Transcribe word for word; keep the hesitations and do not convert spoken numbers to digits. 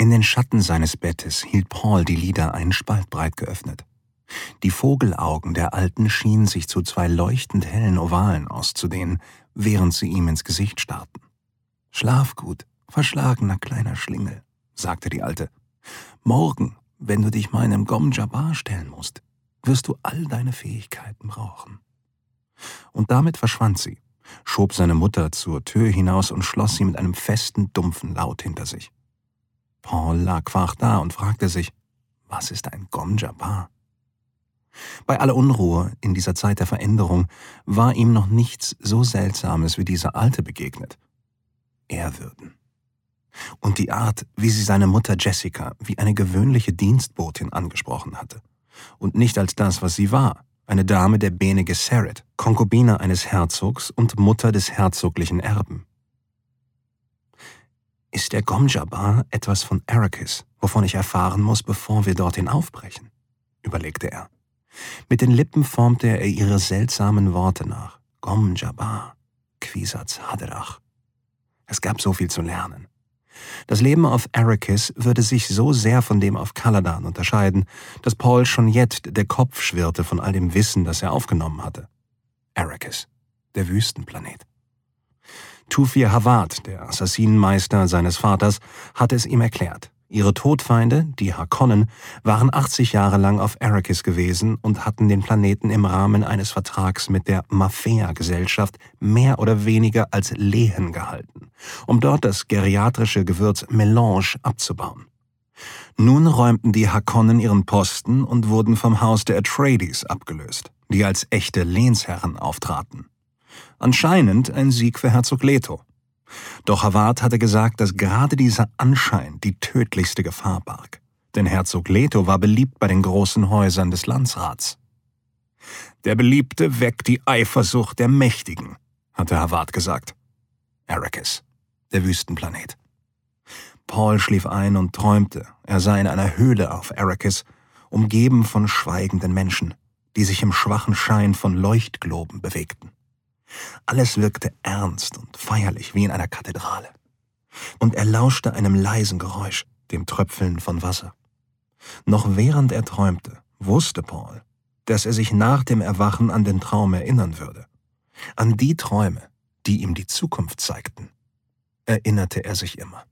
In den Schatten seines Bettes hielt Paul die Lider einen Spalt breit geöffnet. Die Vogelaugen der Alten schienen sich zu zwei leuchtend hellen Ovalen auszudehnen, während sie ihm ins Gesicht starrten. »Schlaf gut, verschlagener kleiner Schlingel«, sagte die Alte. »Morgen, wenn du dich meinem Gom Jabbar stellen musst, wirst du all deine Fähigkeiten brauchen.« Und damit verschwand sie, schob seine Mutter zur Tür hinaus und schloss sie mit einem festen, dumpfen Laut hinter sich. Paul lag wach da und fragte sich, was ist ein Gom Jabbar? Bei aller Unruhe in dieser Zeit der Veränderung war ihm noch nichts so Seltsames wie diese Alte begegnet. Ehrwürden. Und die Art, wie sie seine Mutter Jessica wie eine gewöhnliche Dienstbotin angesprochen hatte. Und nicht als das, was sie war, eine Dame der Bene Gesserit, Konkubine eines Herzogs und Mutter des herzoglichen Erben. Ist der Gom Jabbar etwas von Arrakis, wovon ich erfahren muss, bevor wir dorthin aufbrechen? Überlegte er. Mit den Lippen formte er ihre seltsamen Worte nach. Gom Jabbar, Kwisatz Haderach. Es gab so viel zu lernen. Das Leben auf Arrakis würde sich so sehr von dem auf Caladan unterscheiden, dass Paul schon jetzt der Kopf schwirrte von all dem Wissen, das er aufgenommen hatte. Arrakis, der Wüstenplanet. Thufir Hawat, der Assassinenmeister seines Vaters, hatte es ihm erklärt. Ihre Todfeinde, die Harkonnen, waren achtzig Jahre lang auf Arrakis gewesen und hatten den Planeten im Rahmen eines Vertrags mit der Mafea-Gesellschaft mehr oder weniger als Lehen gehalten, um dort das geriatrische Gewürz Melange abzubauen. Nun räumten die Harkonnen ihren Posten und wurden vom Haus der Atreides abgelöst, die als echte Lehnsherren auftraten. Anscheinend ein Sieg für Herzog Leto. Doch Hawat hatte gesagt, dass gerade dieser Anschein die tödlichste Gefahr barg. Denn Herzog Leto war beliebt bei den großen Häusern des Landsrats. »Der Beliebte weckt die Eifersucht der Mächtigen«, hatte Hawat gesagt. Arrakis, der Wüstenplanet. Paul schlief ein und träumte, er sei in einer Höhle auf Arrakis, umgeben von schweigenden Menschen, die sich im schwachen Schein von Leuchtgloben bewegten. Alles wirkte ernst und feierlich wie in einer Kathedrale. Und er lauschte einem leisen Geräusch, dem Tröpfeln von Wasser. Noch während er träumte, wusste Paul, dass er sich nach dem Erwachen an den Traum erinnern würde. An die Träume, die ihm die Zukunft zeigten, erinnerte er sich immer.